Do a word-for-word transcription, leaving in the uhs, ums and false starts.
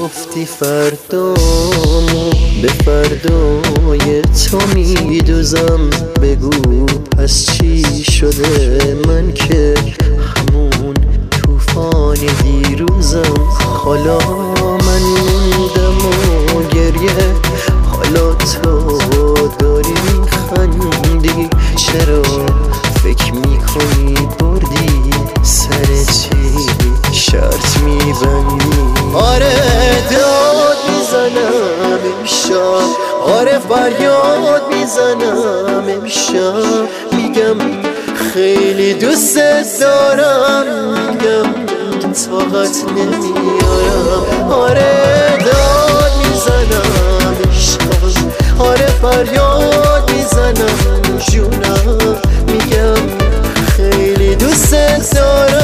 گفتی فردامو به فردای تو میدوزم، بگو پس چی شده من که همون توفان دیروزم. حالا من موندم و گریه، حالا تو داری میخندی، چرا فکر میکنی بردی سر چی شرط میبندی؟ آره داد میزنم امشب، آره فریاد میزنم امشب، میگم خیلی دوست دارم، میگم طاقت نمیارم. آره داد میزنم امشب، آره فریاد میزنم جونم، میگم خیلی دوست دارم.